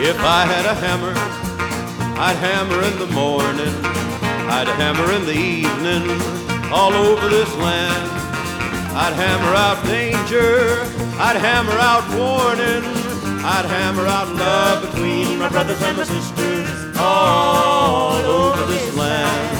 If I had a hammer, I'd hammer in the morning, I'd hammer in the evening, all over this land. I'd hammer out danger, I'd hammer out warning, I'd hammer out love between my brothers and my sisters, all over this land.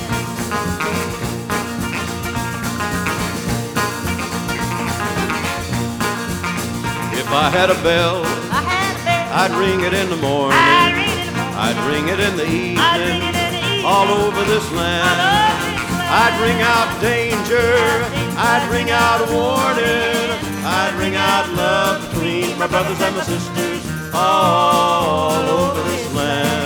If I had a bell, I'd ring it in the morning, I'd ring it in the evening, all over this land. I'd ring out danger, I'd ring out warning, I'd ring out love between my brothers and my sisters, all over this land.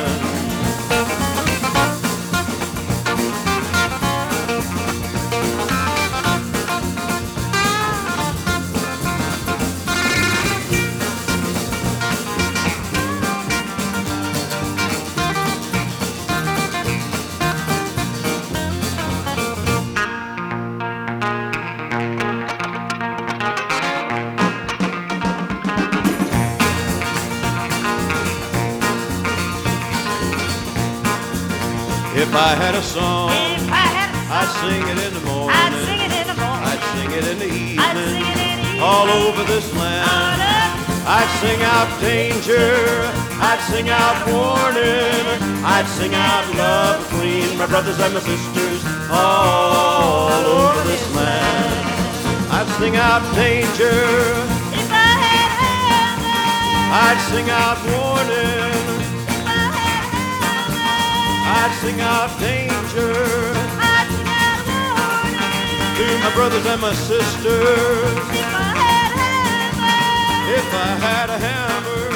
If I had a song, I'd sing it in the morning, I'd sing it in the evening, all over this land. I'd sing out danger, I'd sing out warning, I'd sing out love between my brothers and my sisters, all over this land. I'd sing out danger, If I had a hammer, I'd sing out warning, I'd sing out danger I'd sing out warning. to my brothers and my sisters. If I had a hammer, If I had a hammer,